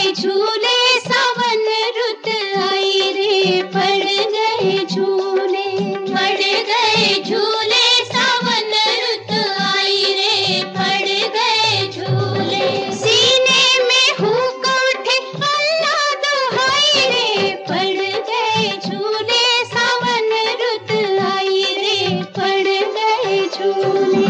गए झूले, सावन रुत आई रे, पड़ गए झूले, पड़ गए झूले, सावन रुत आई रे, पड़ गए झूले। सीने में हुक उठे अल्लाह दुहाई रे, पड़ गए झूले, सावन रुत आई रे, पड़ गए झूले।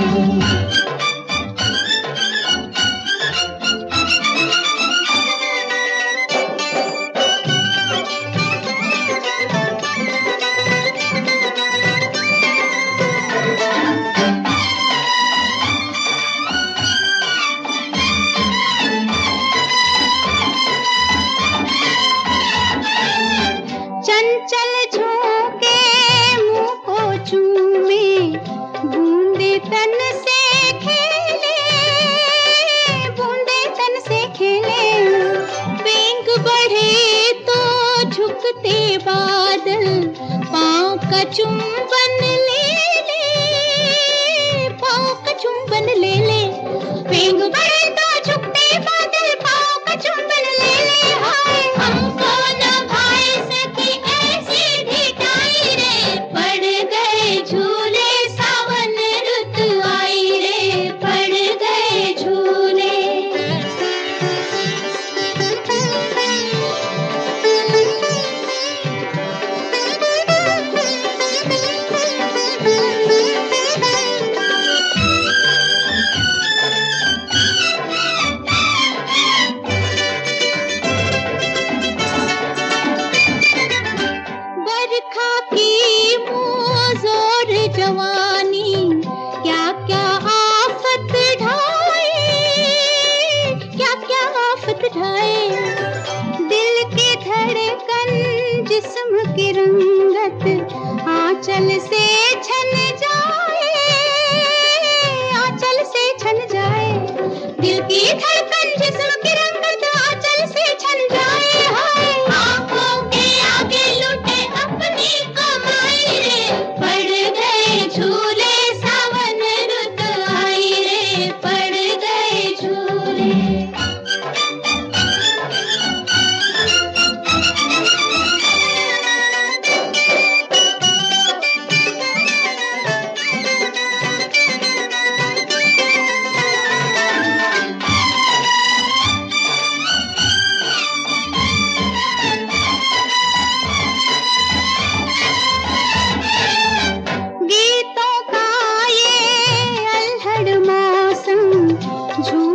चंचल झोंके मुंह को चूमे, बूंदे तन से खेले, बूंदे तन से खेले। वेग बढ़े तो झुकते बादल, पाँव का चुंबन ले ले, पाँव का चुंबन ले ले। वेग बढ़े तो झुकते बादल, पाँव का चुंबन ले ले। हाय हमको न भाई सकी ऐसी ढिठाई रे, पड़ गए झूले, सावन रुत आई रे, पड़ गए झूले। बरखा की मोज़ोर जवानी, क्या क्या आफत ढाए, क्या क्या आफत ढाए। दिल की धड़कन, जिस्म की रंगत, आंचल से छन जाए, आंचल से छन जाए। दिल की धड़कन, जिस्म की रंगत, आंचल से छन जाए। हाय आंखों के आगे लुटे अपनी कमाई रे, पड़ गए झूले, सावन रुत आई रे, पड़ गए झूले। गीतों का ये अल्हड़ मौसम, झूम